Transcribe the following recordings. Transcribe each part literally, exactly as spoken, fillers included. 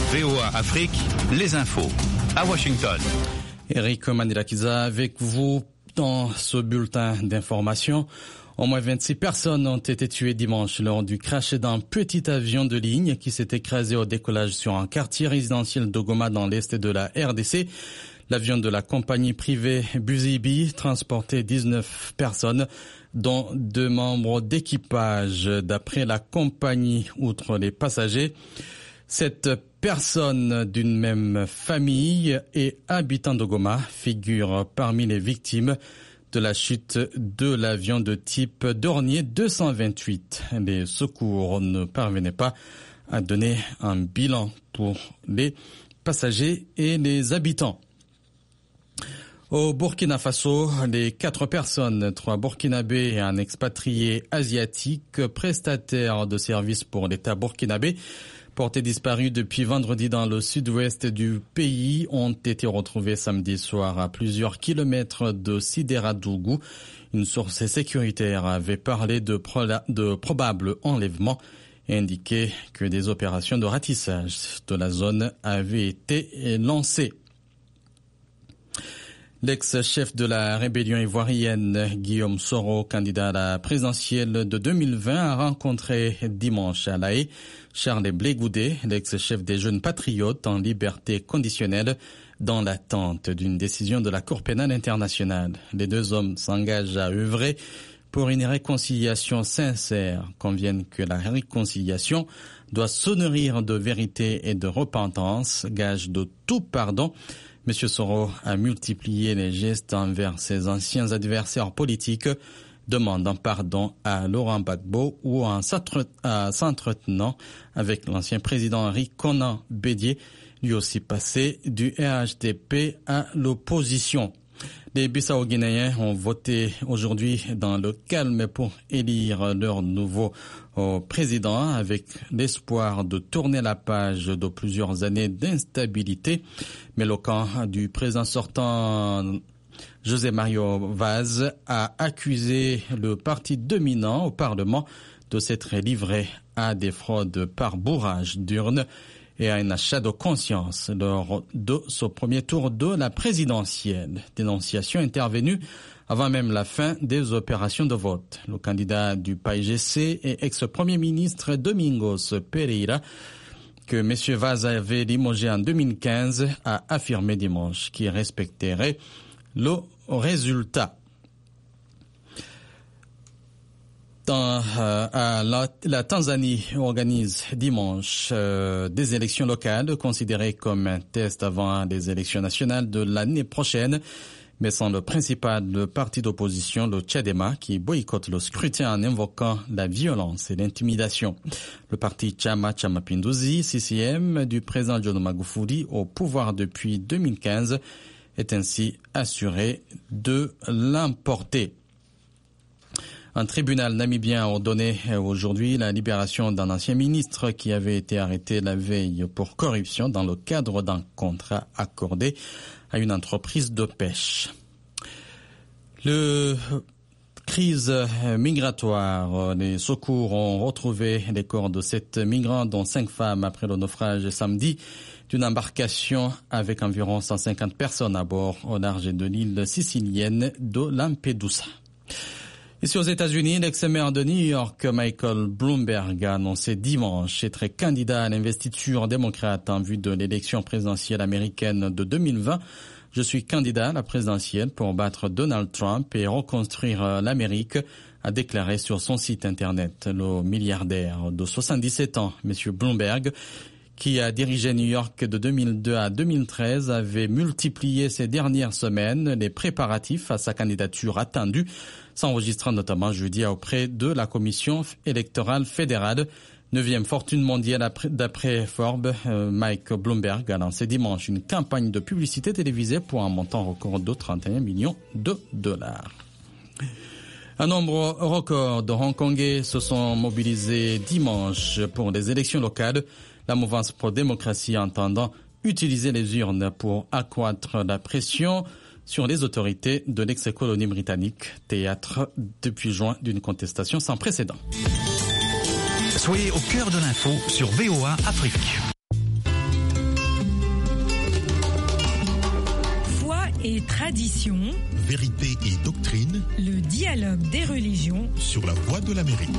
V O A Afrique, les infos. À Washington. Eric Manilakiza avec vous dans ce bulletin d'information. Au moins vingt-six personnes ont été tuées dimanche lors du crash d'un petit avion de ligne qui s'est écrasé au décollage sur un quartier résidentiel de Goma dans l'est de la R D C. L'avion de la compagnie privée Buzibi transportait dix-neuf personnes, dont deux membres d'équipage. D'après la compagnie, outre les passagers, cette personne d'une même famille et habitant de Goma figure parmi les victimes de la chute de l'avion de type Dornier deux cent vingt-huit. Les secours ne parvenaient pas à donner un bilan pour les passagers et les habitants. Au Burkina Faso, les quatre personnes, trois burkinabés et un expatrié asiatique, prestataires de services pour l'État burkinabé, portés disparus depuis vendredi dans le sud-ouest du pays, ont été retrouvés samedi soir à plusieurs kilomètres de Sideradougou. Une source sécuritaire avait parlé de, pro- de probables enlèvements et indiqué que des opérations de ratissage de la zone avaient été lancées. L'ex-chef de la rébellion ivoirienne, Guillaume Soro, candidat à la présidentielle de deux mille vingt, a rencontré dimanche à La Haye Charles Blé Goudé, l'ex-chef des Jeunes Patriotes en liberté conditionnelle, dans l'attente d'une décision de la Cour pénale internationale. Les deux hommes s'engagent à œuvrer pour une réconciliation sincère, conviennent que la réconciliation doit se nourrir de vérité et de repentance, gage de tout pardon. Monsieur Soro a multiplié les gestes envers ses anciens adversaires politiques, demandant pardon à Laurent Gbagbo ou en s'entretenant avec l'ancien président Henri Konan Bédié, lui aussi passé du R H D P à l'opposition. Les Bissau-Guinéens ont voté aujourd'hui dans le calme pour élire leur nouveau président avec l'espoir de tourner la page de plusieurs années d'instabilité. Mais le camp du président sortant José Mario Vaz a accusé le parti dominant au Parlement de s'être livré à des fraudes par bourrage d'urnes et à un achat de conscience lors de ce premier tour de la présidentielle. Dénonciation intervenue avant même la fin des opérations de vote. Le candidat du P A I G C et ex-premier ministre Domingos Pereira, que M. Vaz avait limogé en deux mille quinze, a affirmé dimanche qu'il respecterait le résultat. Dans, euh, à la, la Tanzanie organise dimanche euh, des élections locales considérées comme un test avant les élections nationales de l'année prochaine, mais sans le principal parti d'opposition, le Chadema, qui boycotte le scrutin en invoquant la violence et l'intimidation. Le parti Chama Cha Mapinduzi, C C M, du président John Magufuli, au pouvoir depuis deux mille quinze, est ainsi assuré de l'emporter. Un tribunal namibien a ordonné aujourd'hui la libération d'un ancien ministre qui avait été arrêté la veille pour corruption dans le cadre d'un contrat accordé à une entreprise de pêche. Le crise migratoire, les secours ont retrouvé les corps de sept migrants, dont cinq femmes, après le naufrage samedi d'une embarcation avec environ cent cinquante personnes à bord au large de l'île sicilienne de Lampedusa. Ici aux États-Unis, l'ex-maire de New York, Michael Bloomberg, a annoncé dimanche être candidat à l'investiture démocrate en vue de l'élection présidentielle américaine de deux mille vingt. Je suis candidat à la présidentielle pour battre Donald Trump et reconstruire l'Amérique, a déclaré sur son site internet le milliardaire de soixante-dix-sept ans, M. Bloomberg, qui a dirigé New York de deux mille deux à deux mille treize, avait multiplié ces dernières semaines les préparatifs à sa candidature attendue, s'enregistrant notamment jeudi auprès de la Commission électorale fédérale. Neuvième fortune mondiale d'après Forbes, Mike Bloomberg a lancé dimanche une campagne de publicité télévisée pour un montant record de trente et un millions de dollars. Un nombre record de Hongkongais se sont mobilisés dimanche pour les élections locales. La mouvance pro-démocratie entendant utiliser les urnes pour accroître la pression sur les autorités de l'ex-colonie britannique, théâtre depuis juin d'une contestation sans précédent. Soyez au cœur de l'info sur V O A Afrique. et tradition, vérité et doctrine, le dialogue des religions sur la Voix de l'Amérique.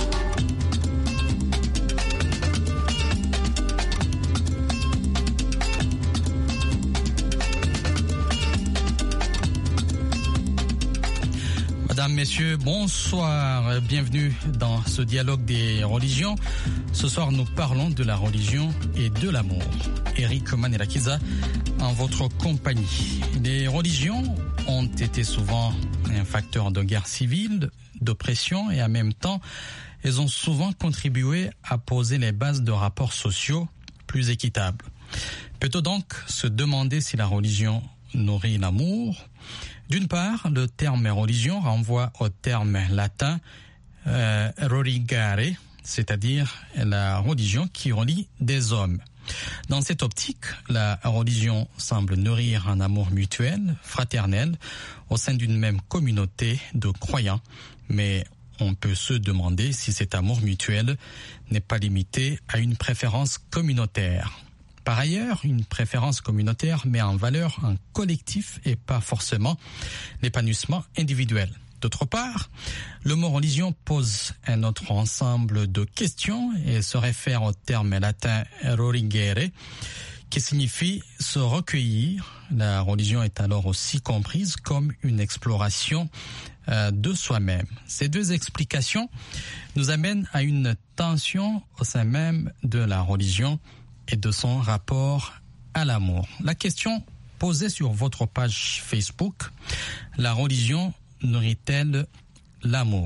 Mesdames, Messieurs, bonsoir, bienvenue dans ce dialogue des religions. Ce soir, nous parlons de la religion et de l'amour. Eric Manirakiza, en votre compagnie. Les religions ont été souvent un facteur de guerre civile, d'oppression et en même temps, elles ont souvent contribué à poser les bases de rapports sociaux plus équitables. Peut-on donc se demander si la religion nourrit l'amour ? D'une part, le terme religion renvoie au terme latin euh, religare, c'est-à-dire la religion qui relie des hommes. Dans cette optique, la religion semble nourrir un amour mutuel, fraternel, au sein d'une même communauté de croyants. Mais on peut se demander si cet amour mutuel n'est pas limité à une préférence communautaire. Par ailleurs, une préférence communautaire met en valeur un collectif et pas forcément l'épanouissement individuel. D'autre part, le mot religion pose un autre ensemble de questions et se réfère au terme latin religere, qui signifie se recueillir. La religion est alors aussi comprise comme une exploration euh, de soi-même. Ces deux explications nous amènent à une tension au sein même de la religion et de son rapport à l'amour. La question posée sur votre page Facebook, la religion nourrit-elle l'amour ?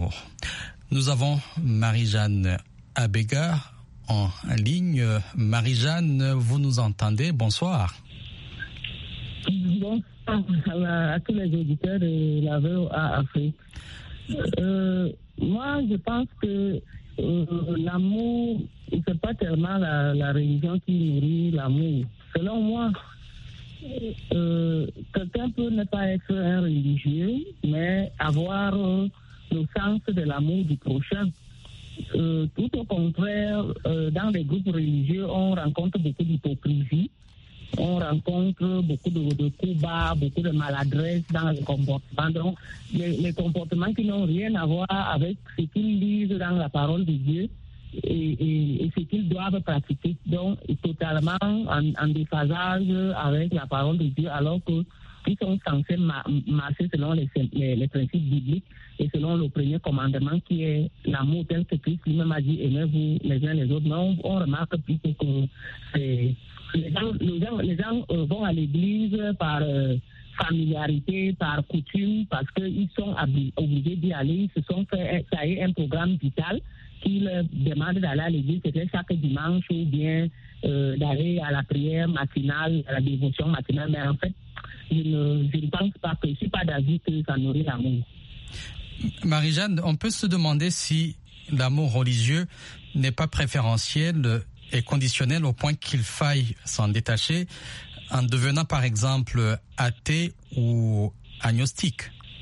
Nous avons Marie-Jeanne Abega en ligne. Marie-Jeanne, vous nous entendez ? Bonsoir. Bonsoir à, à tous les auditeurs de la V O A Afrique. Euh, moi, je pense que Euh, l'amour, c'est pas tellement la, la religion qui nourrit l'amour. Selon moi, euh, quelqu'un peut ne pas être un religieux, mais avoir euh, le sens de l'amour du prochain. Euh, tout au contraire, euh, dans les groupes religieux, on rencontre beaucoup d'hypocrisie. On rencontre beaucoup de, de coups bas, beaucoup de maladresse dans les comportements. Donc, les, les comportements qui n'ont rien à voir avec ce qu'ils lisent dans la parole de Dieu et, et, et ce qu'ils doivent pratiquer. Donc, totalement en, en déphasage avec la parole de Dieu, alors qu'ils sont censés ma- marcher selon les, les, les principes bibliques et selon le premier commandement qui est l'amour tel que Christ lui-même a dit, aimez-vous les uns les autres. Mais on, on remarque plutôt que c'est... Les gens, les gens, les gens euh, vont à l'église par euh, familiarité, par coutume, parce qu'ils sont abli- obligés d'y aller. Ils se sont fait tailler un programme vital qui leur demande d'aller à l'église peut-être chaque dimanche ou bien euh, d'aller à la prière matinale, à la dévotion matinale. Mais en fait, je ne, je ne pense pas que je ne suis pas d'avis que ça nourrit l'amour. Marie-Jeanne, on peut se demander si l'amour religieux n'est pas préférentiel est conditionnel au point qu'il faille s'en détacher en devenant par exemple athée ou agnostique.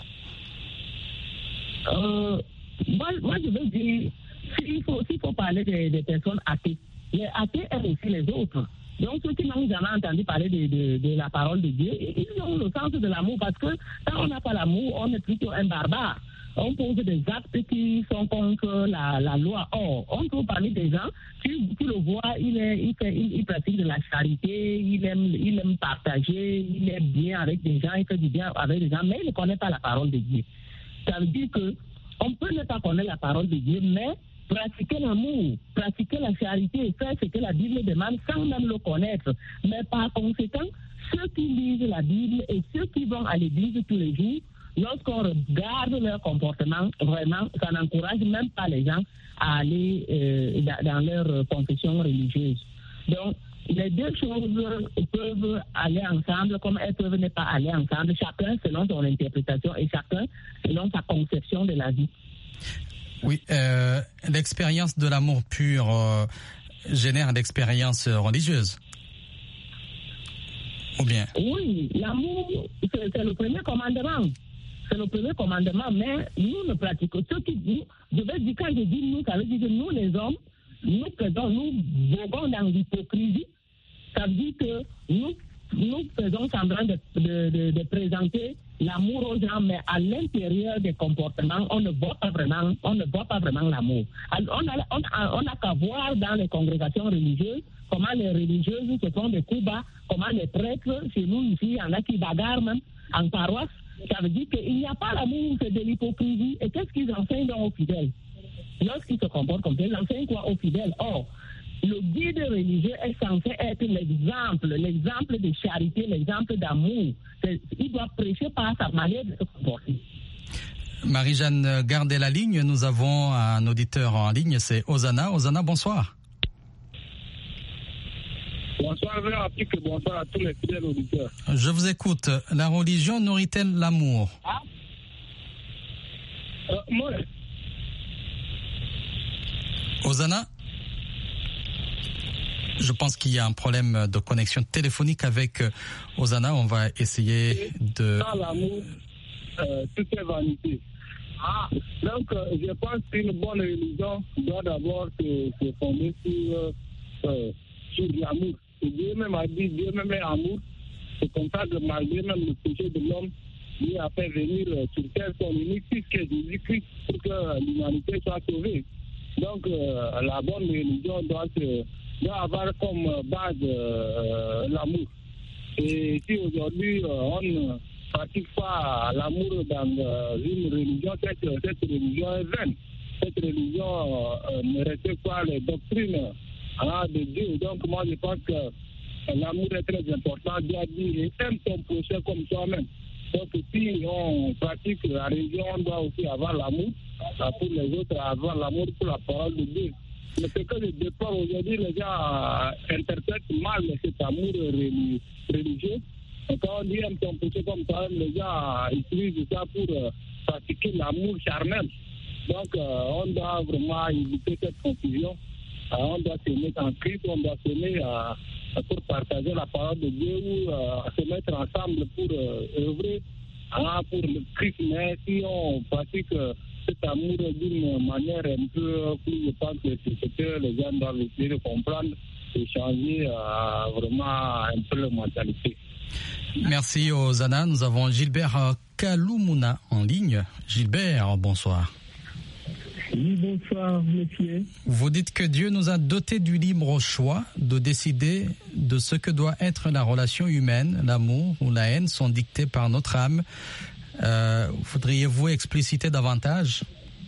Euh, moi, moi, je veux dire, s'il faut, s'il faut parler des, des personnes athées, les athées aiment aussi les autres. Donc, ceux qui n'ont jamais entendu parler de, de, de la parole de Dieu, ils ont le sens de l'amour parce que quand on n'a pas l'amour, on est plutôt un barbare. On pose des actes qui sont contre la, la loi. Or, on trouve parmi des gens, tu, tu le vois, il, est, il, fait, il, il pratique de la charité, il aime, il aime partager, il est bien avec des gens, il fait du bien avec des gens, mais il ne connaît pas la parole de Dieu. Ça veut dire qu'on peut ne pas connaître la parole de Dieu, mais pratiquer l'amour, pratiquer la charité, faire ce que la Bible demande sans même le connaître. Mais par conséquent, ceux qui lisent la Bible et ceux qui vont à l'église tous les jours, lorsqu'on regarde leur comportement, vraiment, ça n'encourage même pas les gens à aller euh, dans leur confession religieuse. Donc, les deux choses peuvent aller ensemble, comme elles peuvent ne pas aller ensemble, chacun selon son interprétation et chacun selon sa conception de la vie. Oui, euh, l'expérience de l'amour pur euh, génère l'expérience religieuse. Ou bien? Oui, l'amour, c'est, c'est le premier commandement. C'est le premier commandement, mais nous ne pratiquons. Ce qui, nous, je veux dire, quand je dis nous, ça veut dire que nous, les hommes, nous faisons, nous voguons dans l'hypocrisie. Ça veut dire que nous nous faisons semblant de, de, de, de présenter l'amour aux gens, mais à l'intérieur des comportements, on ne voit pas vraiment, on ne voit pas vraiment l'amour. Alors, on a, on a, on a qu'à voir dans les congrégations religieuses comment les religieuses se font des coups bas, comment les prêtres, chez nous ici, il y en a qui bagarrent même en paroisse. Ça veut dire qu'il n'y a pas l'amour, c'est de l'hypocrisie. Et qu'est-ce qu'ils enseignent aux fidèles? Lorsqu'ils se comportent comme ça, ils enseignent quoi aux fidèles? Or, le guide religieux est censé être l'exemple, l'exemple de charité, l'exemple d'amour. C'est, il doit prêcher par sa manière de se comporter. Marie-Jeanne, gardez la ligne. Nous avons un auditeur en ligne, c'est Osana. Osana, bonsoir. Bonsoir, Afrique, bonsoir à tous les fidèles auditeurs. Je vous écoute. La religion nourrit-elle l'amour? Ah. Euh, moi. Osana? Je pense qu'il y a un problème de connexion téléphonique avec Osana. On va essayer de... Sans l'amour, euh, tout est vanité. Ah, donc, euh, je pense qu'une bonne religion doit d'abord se, se fonder sur, euh, sur l'amour. Et Dieu même a dit, Dieu même est amour. C'est comme ça que malgré même le péché de l'homme, Dieu a fait venir euh, sur terre son unique fils qui est Jésus-Christ pour que l'humanité soit sauvée. Donc, euh, la bonne religion doit, se, doit avoir comme base euh, l'amour. Et si aujourd'hui euh, on ne pratique pas l'amour dans euh, une religion, cette, cette religion est vaine. Cette religion euh, ne respecte pas les doctrines hein, de Dieu. Donc, moi, je pense que l'amour est très important. Dieu a dit, aime ton prochain comme toi-même. Donc, si on pratique la religion, on doit aussi avoir l'amour pour les autres, avoir l'amour pour la parole de Dieu. Mais ce que je déplore aujourd'hui, les gens interprètent mal cet amour religieux. Et quand on dit aime ton prochain comme toi-même, les gens utilisent ça pour pratiquer l'amour charnel. Donc, on doit vraiment éviter cette confusion. On doit se mettre en Christ, on doit se mettre pour partager la parole de Dieu ou euh, se mettre ensemble pour euh, œuvrer hein, pour le Christ. Mais si on pratique euh, cet amour d'une manière un peu plus, je pense que c'est ce que les gens doivent essayer de comprendre et changer euh, vraiment un peu leur mentalité. Merci Osana. Nous avons Gilbert Kaloumuna en ligne. Gilbert, bonsoir. Oui, bonsoir, monsieur. Vous dites que Dieu nous a dotés du libre choix de décider de ce que doit être la relation humaine. L'amour ou la haine sont dictés par notre âme. Euh, Voudriez-vous expliciter davantage?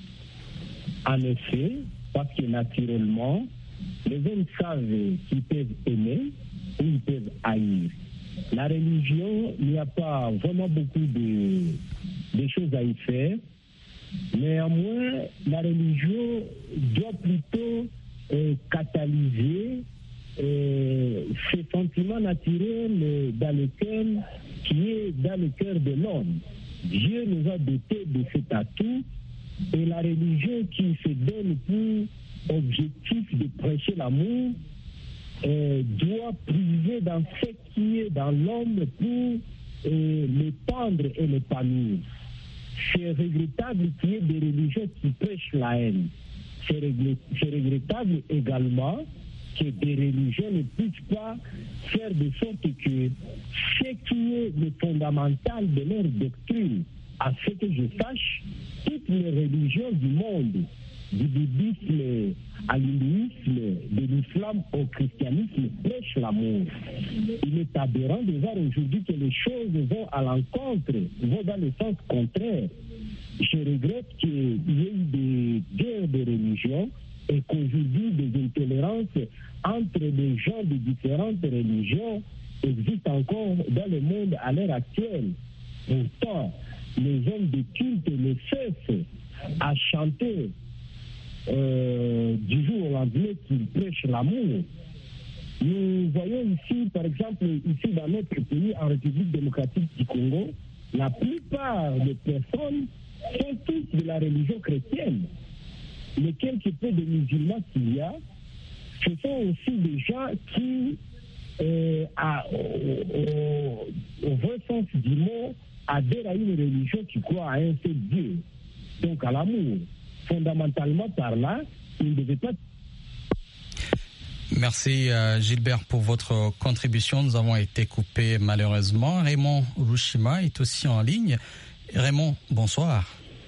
En effet, parce que naturellement, les hommes savent qu'ils peuvent aimer ou ils peuvent haïr. La religion, il n'y a pas vraiment beaucoup de, de choses à y faire. Néanmoins, la religion doit plutôt euh, catalyser euh, ces sentiments naturels dans le cœur, qui est dans le cœur de l'homme. Dieu nous a dotés de cet atout et la religion qui se donne pour objectif de prêcher l'amour euh, doit priver dans ce qui est dans l'homme pour euh, l'étendre et l'épanouir. C'est regrettable qu'il y ait des religions qui prêchent la haine. C'est regrettable également que des religions ne puissent pas faire de sorte que ce qui est le fondamental de leur doctrine, à ce que je sache, toutes les religions du monde, du bouddhisme à l'hindouisme, de l'islam au christianisme, prêchent l'amour. Il est aberrant de voir aujourd'hui que les choses vont à l'encontre, vont dans le sens contraire. Je regrette qu'il y ait eu des guerres de religion et qu'aujourd'hui des intolérances entre les gens de différentes religions existent encore dans le monde à l'heure actuelle. Pourtant, les hommes de culte ne cessent à chanter Euh, du jour au lendemain qu'ils prêchent l'amour. Nous voyons ici, par exemple, ici dans notre pays, en République démocratique du Congo, la plupart des personnes sont tous de la religion chrétienne. Les quelques peu de musulmans qu'il y a, ce sont aussi des gens qui, euh, à, au, au, au vrai sens du mot, adhèrent à une religion qui croit à un seul Dieu, donc à l'amour. Fondamentalement par là, il ne devait pas... Merci euh, Gilbert pour votre contribution. Nous avons été coupés malheureusement. Raymond Rushima est aussi en ligne. Raymond, bonsoir.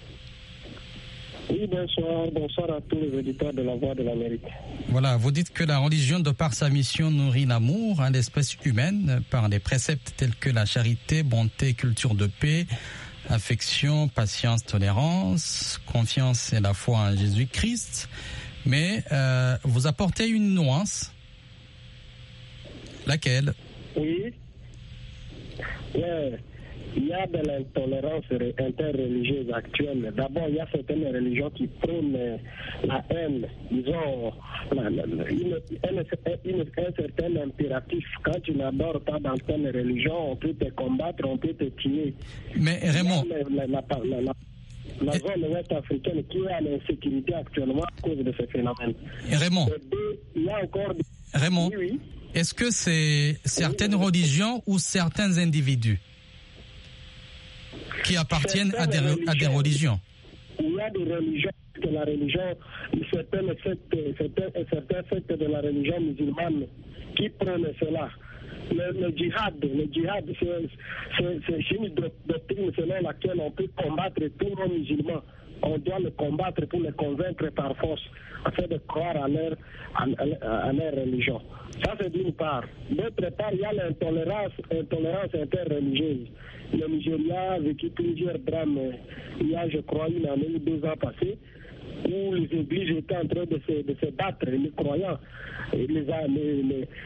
Oui, bonsoir. Bonsoir à tous les auditeurs de la Voix de l'Amérique. Voilà, vous dites que la religion, de par sa mission, nourrit l'amour à l'espèce humaine par des préceptes tels que la charité, bonté, culture de paix, affection, patience, tolérance, confiance et la foi en Jésus-Christ. Mais euh, vous apportez une nuance. Laquelle? Oui. Ouais. Il y a de l'intolérance interreligieuse actuelle. D'abord, il y a certaines religions qui prônent la haine, disons, la, la, une, une, une, un certain impératif. Quand tu n'adores pas dans telle religion, on peut te combattre, on peut te tuer. Mais Raymond... La, la, la, la, la zone ouest africaine qui est à l'insécurité actuellement à cause de ce phénomène. Raymond, deux, il y a encore des... Raymond, oui, oui. Est-ce que c'est certaines oui, religions ou certains individus qui appartiennent à des, à des religions? Il y a des religions, de la religion, certaines sectes, certains, certains sectes de la religion musulmane qui prennent cela. Le, le djihad, le djihad, c'est une doctrine selon laquelle on peut combattre tous nos musulmans. On doit le combattre pour les convaincre par force, afin de croire à leur, à, à, à leur religion. Ça, c'est d'une part. D'autre part, il y a l'intolérance intolérance interreligieuse. Le Nigeria a vécu plusieurs drames il y a, je crois, une année ou deux ans passés, où les églises étaient en train de se, de se battre, les croyants. Et les, les,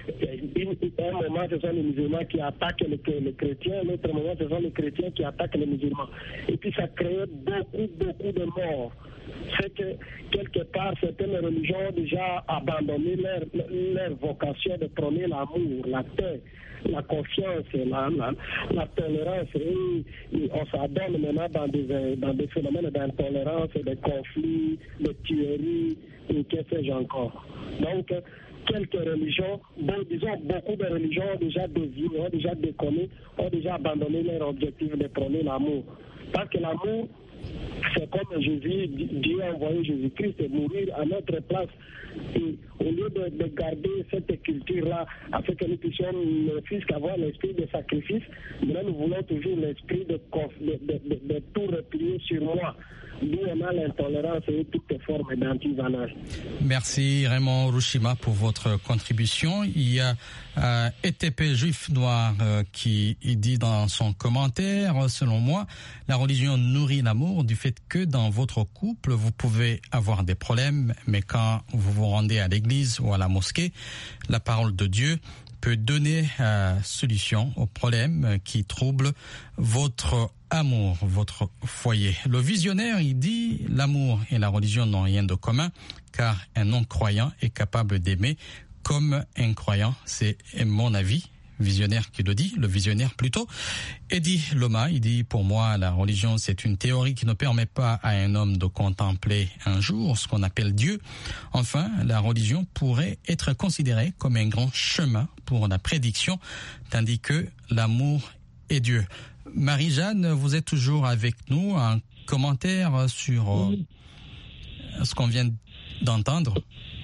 les, un moment, ce sont les musulmans qui attaquent les, les chrétiens, l'autre moment, ce sont les chrétiens qui attaquent les musulmans. Et puis ça crée beaucoup, beaucoup de morts. C'est que, quelque part, certaines religions ont déjà abandonné leur, leur vocation de prôner l'amour, la paix, la confiance, la, la, la tolérance. Et, et on s'adonne maintenant dans des, dans des phénomènes d'intolérance, de conflits, de tueries, et que sais-je encore. Donc, quelques religions, bon, disons beaucoup de religions ont déjà dévié, ont déjà déconné, ont déjà abandonné leur objectif de prôner l'amour. Parce que l'amour, c'est comme Jésus, Dieu a envoyé Jésus-Christ mourir à notre place. Et au lieu de, de garder cette culture-là, afin que nous puissions ne fût qu'avoir l'esprit de sacrifice, mais nous voulons toujours l'esprit de, de, de, de, de tout replier sur moi. D'où on a l'intolérance et toutes formes d'antivaleur. Merci Raymond Rushima pour votre contribution. Il y a euh, E T P Juif Noir euh, qui dit dans son commentaire, selon moi, la religion nourrit l'amour du fait que dans votre couple, vous pouvez avoir des problèmes, mais quand vous vous rendez à l'église ou à la mosquée, la parole de Dieu peut donner euh, solution aux problèmes qui troublent votre amour, votre foyer. Le visionnaire, il dit, l'amour et la religion n'ont rien de commun, car un non-croyant est capable d'aimer comme un croyant. C'est mon avis. Visionnaire qui le dit, le visionnaire plutôt. Eddie Loma, il dit, pour moi, la religion, c'est une théorie qui ne permet pas à un homme de contempler un jour ce qu'on appelle Dieu. Enfin, la religion pourrait être considérée comme un grand chemin pour la prédiction, tandis que l'amour est Dieu. Marie-Jeanne, vous êtes toujours avec nous. Un commentaire sur oui. euh, ce qu'on vient d'entendre?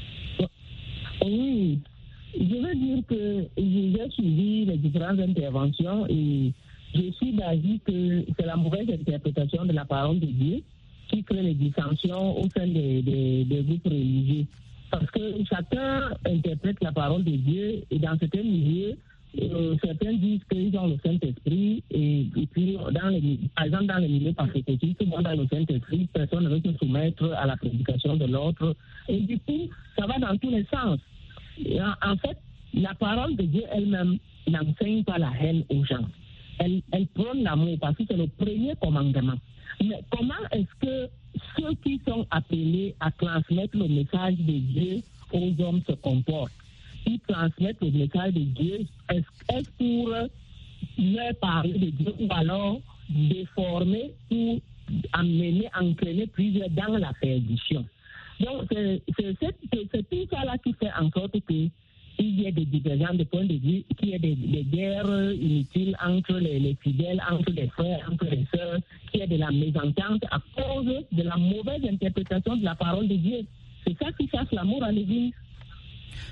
Oui. Je veux dire que j'ai suivi les différentes interventions et je suis d'avis que c'est la mauvaise interprétation de la parole de Dieu qui crée les dissensions au sein des, des, des groupes religieux. Parce que chacun interprète la parole de Dieu et dans certains milieux, euh, certains disent qu'ils ont le Saint-Esprit et, et puis, dans les, par exemple, dans les milieux participatifs, tout le monde a le Saint-Esprit, personne ne veut se soumettre à la prédication de l'autre. Et du coup, ça va dans tous les sens. En fait, la parole de Dieu elle-même n'enseigne pas la haine aux gens. Elle, elle prône l'amour parce que c'est le premier commandement. Mais comment est-ce que ceux qui sont appelés à transmettre le message de Dieu aux hommes se comportent? Ils transmettent le message de Dieu, est-ce, est-ce pour leur parler de Dieu ou alors déformer ou amener, entraîner plusieurs dans la perdition? Donc, c'est, c'est, c'est, c'est tout ça là qui fait en sorte qu'il y ait des divergences de points de vue, qu'il y ait des, des guerres inutiles entre les, les fidèles, entre les frères, entre les sœurs, qu'il y ait de la mésentente à cause de la mauvaise interprétation de la parole de Dieu. C'est ça qui chasse l'amour à l'Église.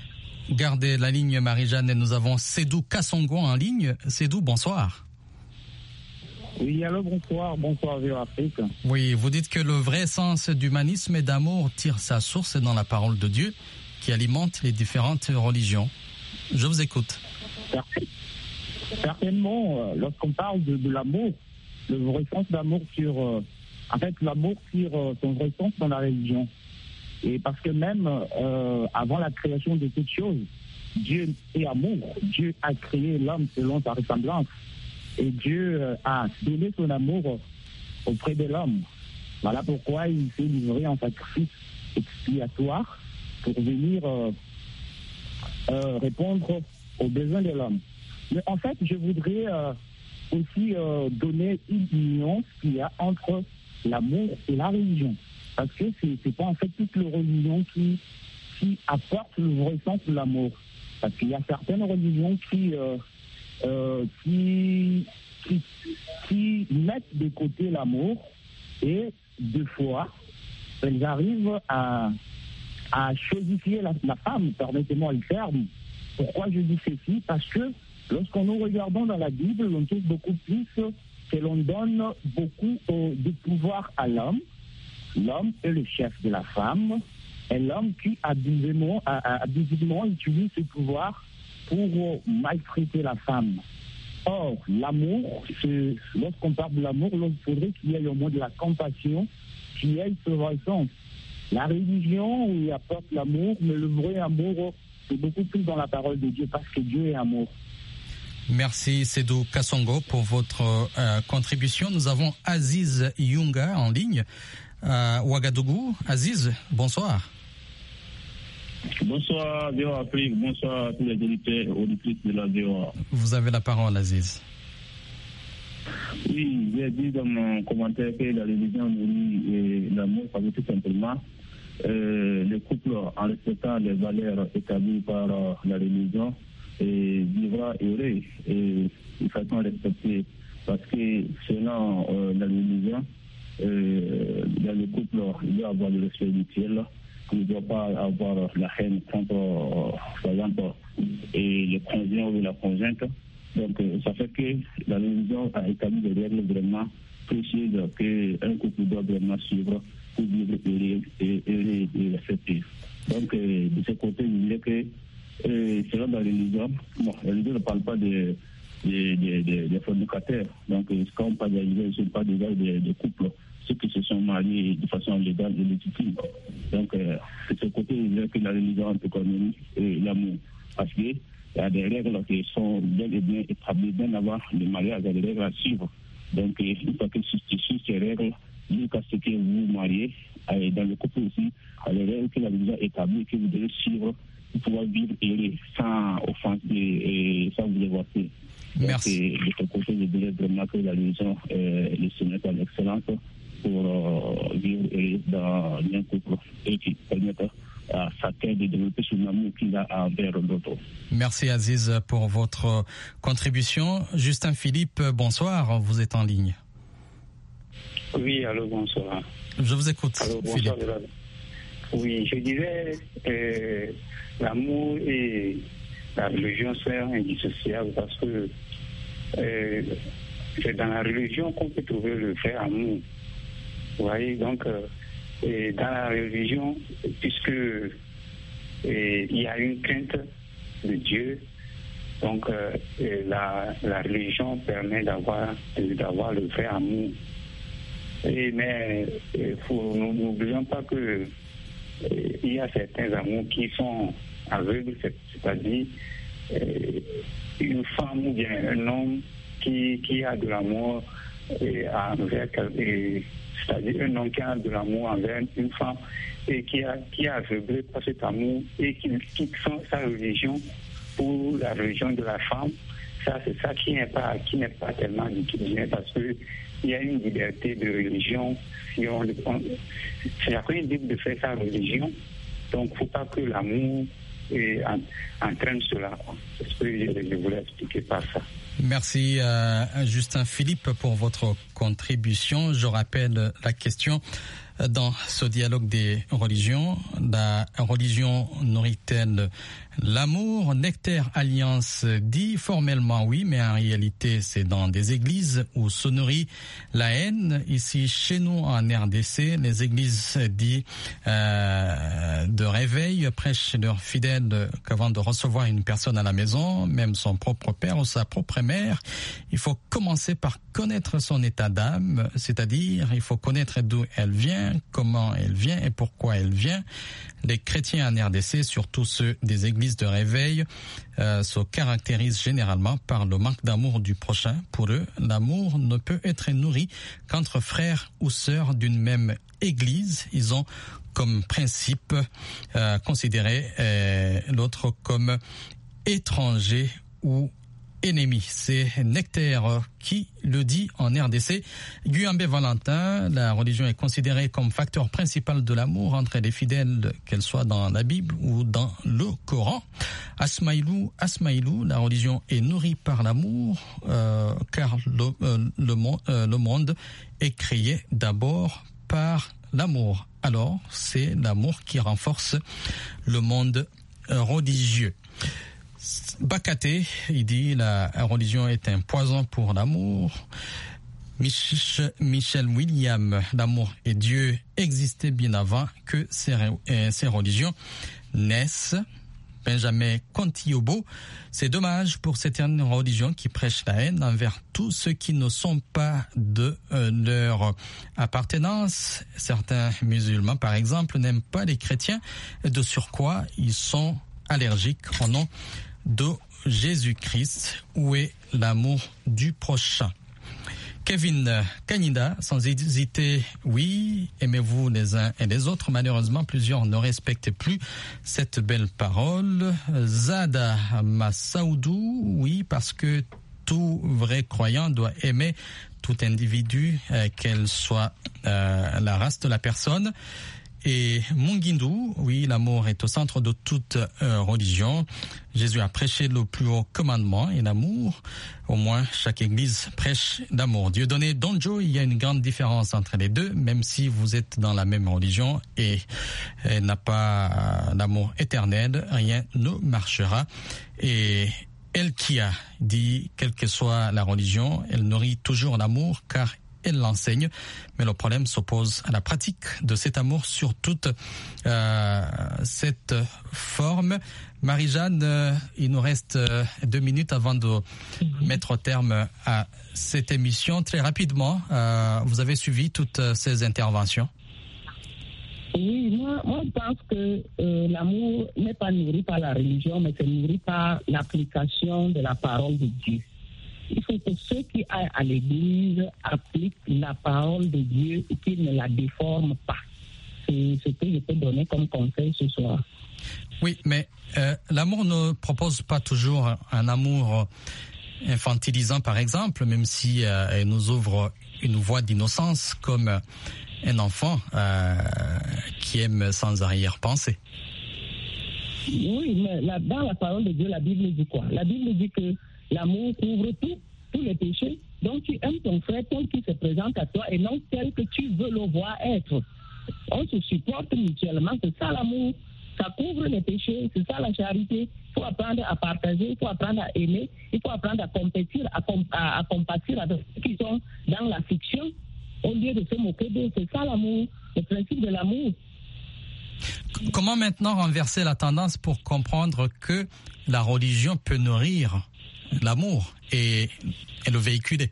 Gardez la ligne, Marie-Jeanne, et nous avons Sédou Kassongo en ligne. Sédou, bonsoir. Oui, allô, bonsoir, bonsoir, Vieux Afrique. Oui, vous dites que le vrai sens d'humanisme et d'amour tire sa source dans la parole de Dieu qui alimente les différentes religions. Je vous écoute. Certainement, lorsqu'on parle de, de l'amour, le vrai sens d'amour sur... Euh, en fait, l'amour tire euh, son vrai sens dans la religion. Et parce que même euh, avant la création de toutes choses, Dieu est amour. Dieu a créé l'homme selon sa ressemblance. Et Dieu euh, a donné son amour auprès de l'homme. Voilà pourquoi il s'est livré en sacrifice expiatoire pour venir euh, euh, répondre aux besoins de l'homme. Mais en fait, je voudrais euh, aussi euh, donner une nuance qu'il y a entre l'amour et la religion. Parce que c'est, c'est pas en fait toutes les religions qui, qui apportent le vrai sens de l'amour. Parce qu'il y a certaines religions qui, euh, euh, qui, qui, qui mettent de côté l'amour et deux fois, elles arrivent à, à chosifier la, la femme, permettez-moi le terme. Pourquoi je dis ceci? Parce que lorsqu'on nous regardons dans la Bible, on trouve beaucoup plus que l'on donne beaucoup euh, de pouvoir à l'homme. L'homme est le chef de la femme et l'homme qui abusivement, abusivement utilise ce pouvoir pour maltraiter la femme. Or, l'amour, c'est, lorsqu'on parle de l'amour, il faudrait qu'il y ait au moins de la compassion, qu'il y ait ce vrai sens. La religion, oui, apporte l'amour, mais le vrai amour, c'est beaucoup plus dans la parole de Dieu, parce que Dieu est amour. Merci Sédou Kassongo pour votre euh, contribution. Nous avons Aziz Yunga en ligne à Ouagadougou. Aziz, bonsoir. Bonsoir V O A Afrique, bonsoir à tous les auditeurs et auditrices de la V O A. Vous avez la parole, Aziz. Oui, j'ai dit dans mon commentaire que la religion nourrit l'amour, ça veut tout simplement euh, le couple, en respectant les valeurs établies par euh, la religion, et vivra heureux et de façon respectée. Parce que selon euh, la religion, euh, dans le couple, il doit y avoir le respect mutuel. Il ne doit pas avoir la haine contre, euh, par exemple, et le conjoint ou la conjointe. Donc, euh, ça fait que la religion a établi des règles vraiment précises qu'un couple doit vraiment suivre pour vivre heureux et, et, et respecté. Donc, euh, de ce côté, je dirais que euh, selon la religion, bon, la religion ne parle pas de des de, de, de fornicateurs. Donc, euh, quand on parle de religion, ce ne sont pas déjà des de couples, ceux qui se sont mariés de façon légale et légitime. Donc, euh, de ce côté, je dirais que la religion peut connaître l'amour. Parce que il y a des règles qui sont bien et bien établies, bien avant le mariage, il y a des règles à suivre. Donc, une fois que sur ces règles, jusqu'à ce que vous vous mariez, dans le couple aussi, il y a des règles que la religion établit que vous devez suivre pour pouvoir vivre heureux, sans offenser et sans vous dévoiler. Merci. Donc, de ce côté, je dirais vraiment que la religion est le sommet à l'excellence pour euh, vivre heureux dans un couple et qui permettent à chacun de développer son amour qu'il a envers l'autre. Merci Aziz pour votre contribution. Justin Philippe, bonsoir, vous êtes en ligne. Oui, allô, bonsoir. Je vous écoute, allô, bonsoir, Philippe. La... Oui, je disais, euh, l'amour et la religion sont indissociables parce que euh, c'est dans la religion qu'on peut trouver le vrai amour. Vous voyez, donc, euh, et dans la religion, puisque et, il y a une crainte de Dieu, donc euh, la, la religion permet d'avoir, d'avoir le vrai amour. Et, mais faut, nous n'oublions pas que et, il y a certains amours qui sont aveugles, c'est-à-dire et, une femme ou bien un homme qui, qui a de l'amour et, envers, et, c'est-à-dire un homme qui a de l'amour envers une femme et qui a qui est aveuglé par cet amour et qui quitte sa religion pour la religion de la femme. Ça, c'est ça qui n'est pas qui n'est pas tellement bien parce que il y a une liberté de religion. Si on, on, c'est la première libre de faire sa religion. Donc, il ne faut pas que l'amour et en, entraîne cela. C'est ce que je, je voulais expliquer par ça. Merci euh, Justin Philippe pour votre contribution. Je rappelle la question dans ce dialogue des religions. La religion nourrit-elle L'amour, Nectaire Alliance dit formellement oui, mais en réalité c'est dans des églises où se nourrit la haine. Ici, chez nous en R D C, les églises dits euh, de réveil prêchent leurs fidèles qu'avant de recevoir une personne à la maison, même son propre père ou sa propre mère, il faut commencer par connaître son état d'âme, c'est-à-dire il faut connaître d'où elle vient, comment elle vient et pourquoi elle vient. Les chrétiens en R D C, surtout ceux des églises de réveil, euh, se caractérisent généralement par le manque d'amour du prochain. Pour eux, l'amour ne peut être nourri qu'entre frères ou sœurs d'une même église. Ils ont comme principe euh, considéré euh, l'autre comme étranger ou ennemi. C'est Nectaire qui le dit en R D C. Guyambé Valentin, la religion est considérée comme facteur principal de l'amour entre les fidèles, qu'elle soit dans la Bible ou dans le Coran. Asmaïlou, Asmaïlou, la religion est nourrie par l'amour, euh, car le, euh, le, euh, le monde est créé d'abord par l'amour. Alors, c'est l'amour qui renforce le monde religieux. Bakaté, il dit la religion est un poison pour l'amour. Mich- Michel William, l'amour et Dieu existaient bien avant que ces, euh, ces religions naissent. Benjamin Contiobo, c'est dommage pour certaines religions qui prêchent la haine envers tous ceux qui ne sont pas de euh, leur appartenance. Certains musulmans, par exemple, n'aiment pas les chrétiens. De surcroît, ils sont allergiques au nom de Jésus-Christ. Où est l'amour du prochain? Kevin Kanida, sans hésiter, oui, aimez-vous les uns et les autres. Malheureusement, plusieurs ne respectent plus cette belle parole. Zada Massaoudou, oui, parce que tout vrai croyant doit aimer tout individu, euh, qu'elle soit euh, la race de la personne. Et Mungindou, oui, l'amour est au centre de toute euh, religion. Jésus a prêché le plus haut commandement et l'amour. Au moins, chaque église prêche l'amour. Dieudonné Donjo, il y a une grande différence entre les deux, même si vous êtes dans la même religion et, et n'a pas euh, l'amour éternel, rien ne marchera. Et Elkia dit, quelle que soit la religion, elle nourrit toujours l'amour car elle l'enseigne, mais le problème s'oppose à la pratique de cet amour sur toute euh, cette forme. Marie-Jeanne, euh, il nous reste euh, deux minutes avant de mm-hmm. mettre terme à cette émission. Très rapidement, euh, vous avez suivi toutes ces interventions? Oui, moi, moi je pense que euh, l'amour n'est pas nourri par la religion, mais c'est nourri par l'application de la parole de Dieu. Il faut que ceux qui aillent à l'église appliquent la parole de Dieu et qu'ils ne la déforment pas. C'est ce que je peux donner comme conseil ce soir. Oui, mais euh, l'amour ne propose pas toujours un amour infantilisant, par exemple, même si euh, elle nous ouvre une voie d'innocence comme un enfant euh, qui aime sans arrière-pensée. Oui, mais là, dans la parole de Dieu, la Bible dit quoi? La Bible dit que l'amour couvre tout, tous les péchés. Donc tu aimes ton frère tel qu'il se présente à toi et non tel que tu veux le voir être. On se supporte mutuellement, c'est ça l'amour. Ça couvre les péchés, c'est ça la charité. Il faut apprendre à partager, il faut apprendre à aimer, il faut apprendre à compétir, à, comp- à, à compatir avec ceux qui sont dans la fiction au lieu de se moquer d'eux. C'est ça l'amour, le principe de l'amour. Comment maintenant renverser la tendance pour comprendre que la religion peut nourrir l'amour et, et le véhiculer?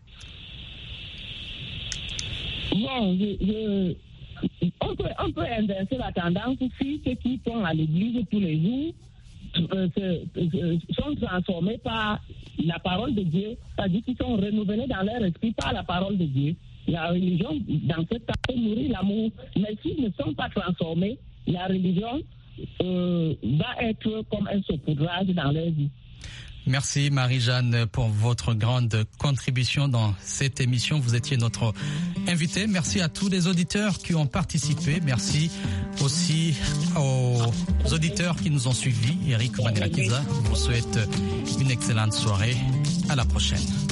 Bon, je, je, on, peut, on peut inverser la tendance si ceux qui sont à l'église tous les jours euh, se, euh, sont transformés par la parole de Dieu, c'est-à-dire qu'ils sont renouvelés dans leur esprit par la parole de Dieu. La religion, dans ce cas, peut nourrir l'amour, mais s'ils ne sont pas transformés, la religion euh, va être comme un saupoudrage dans leur vie. Merci Marie-Jeanne pour votre grande contribution dans cette émission. Vous étiez notre invitée. Merci à tous les auditeurs qui ont participé. Merci aussi aux auditeurs qui nous ont suivis. Eric Vanelakiza vous souhaite une excellente soirée. À la prochaine.